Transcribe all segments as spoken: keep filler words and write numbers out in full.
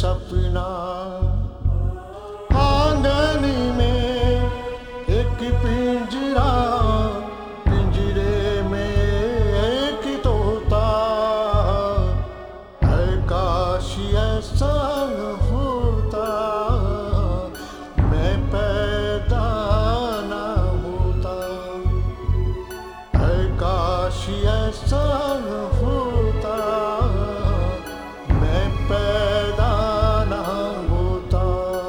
सपना। आंगन में एक पिंजरा, पिंजरे में एक तोता। है काश ऐसा होता, मैं पैदा ना होता। है काश ऐसा होता, मैं पैदा ना होता।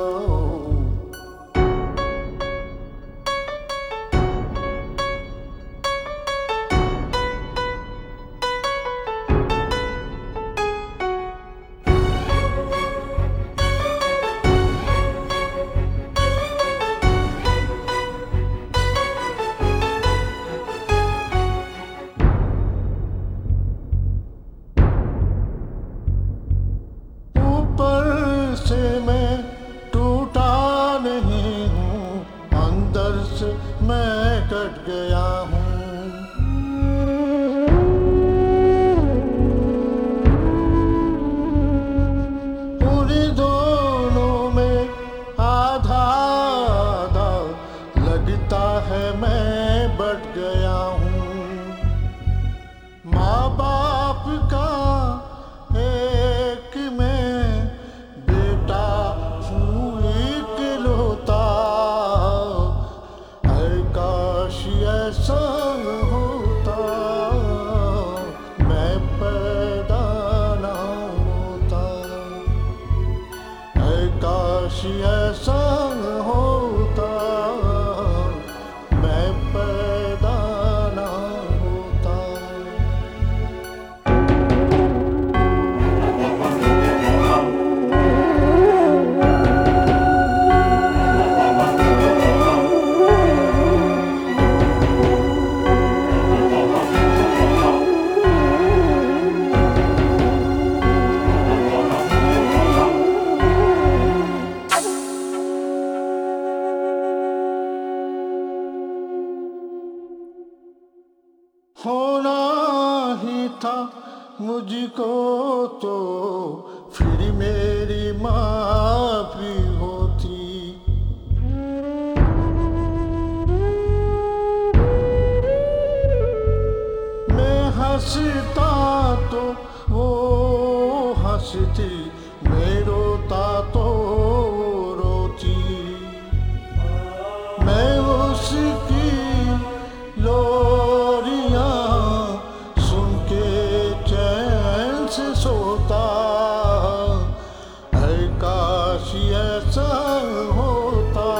ऊपर से मैं टूटा नहीं हूँ, अंदर से मैं कट गया हूँ। उन दोनों में आधा आधा लगता है मैं बट गया हूँ। माँ बाप का एक मैं बेटा हूँ इकलौता। है काश ऐसा होता, मैं पैदा ना होता। है काश ऐसा होता, मैं पैदा ना होता। होना ही था मुझको तो फिर मेरी माफी होती। मैं हंसता तो वो हंसती, मैं रोता तो वो रोती। मैं उसकी लोरियां सुन के चैन से सोता। है काश ऐसा होता,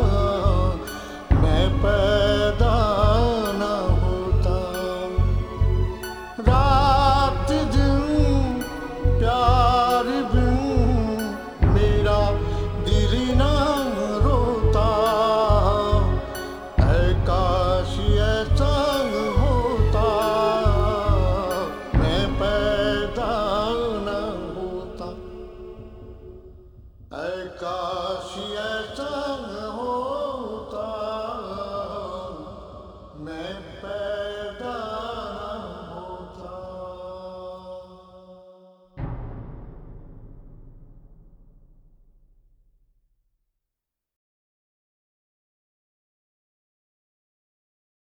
मैं पैदा ना होता। रात दिन प्यार बिन मेरा दिल ना रोता। है काश ऐसा होता, मैं पैदा ना होता। है काश ऐसा